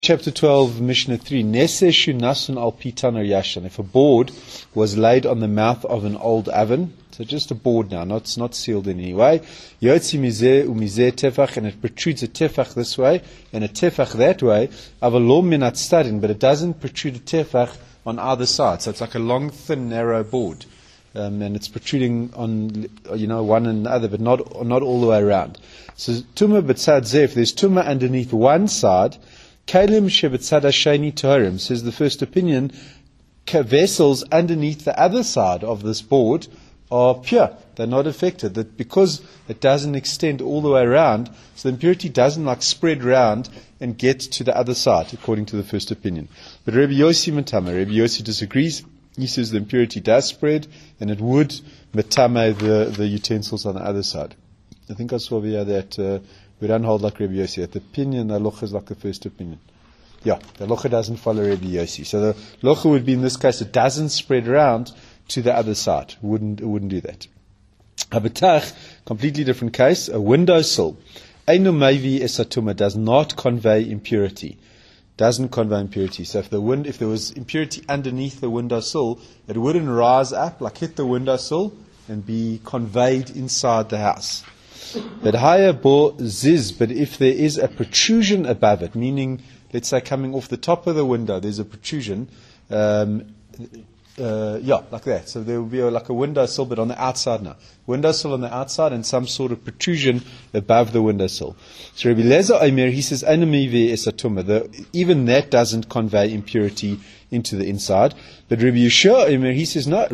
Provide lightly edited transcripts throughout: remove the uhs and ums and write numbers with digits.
Chapter 12, Mishnah 3. Nese shunasun al pitan or yashan. If a board was laid on the mouth of an old oven, so just a board now, it's not sealed in any way. Yotzi mizeh umizeh tefach, and it protrudes a tefach this way and a tefach that way. Avalom minat stadin, but it doesn't protrude a tefach on either side. So it's like a long, thin, narrow board, and it's protruding on one and the other, but not all the way around. So tumah b'tzad zeh, if there's tumah underneath one side. Kalim shebetzad hasheni toharim, says the first opinion, vessels underneath the other side of this board are pure. They're not affected. That because it doesn't extend all the way around, so the impurity doesn't spread around and get to the other side, according to the first opinion. But Rabbi Yossi Matama, Rabbi Yossi disagrees. He says the impurity does spread, and it would matame the utensils on the other side. I think I saw here that we don't hold like Rabbi Yossi. That the opinion, the halacha is like the first opinion. Yeah, the halacha doesn't follow Rabbi Yossi. So the halacha would be in this case, it doesn't spread around to the other side. It wouldn't do that. Abatach, completely different case. A windowsill, einu meivi esatuma, does not convey impurity. Doesn't convey impurity. So if there was impurity underneath the windowsill, it wouldn't rise up, like hit the windowsill, and be conveyed inside the house. But higher bo ziz, but if there is a protrusion above it, meaning, let's say coming off the top of the window, there's a protrusion, like that. So there will be like a windowsill, but on the outside now. Windowsill on the outside and some sort of protrusion above the windowsill. So Rabbi Lezer Omer, he says, even that doesn't convey impurity into the inside. But Rabbi Yeshua Omer, he says, no,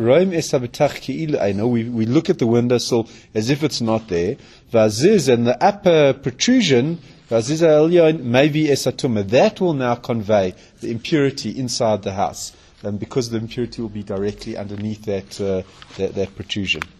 we look at the windowsill as if it's not there. Vaziz, and the upper protrusion, Vaziz al-Elyon, maybe esatuma, that will now convey the impurity inside the house. Because the impurity will be directly underneath that protrusion.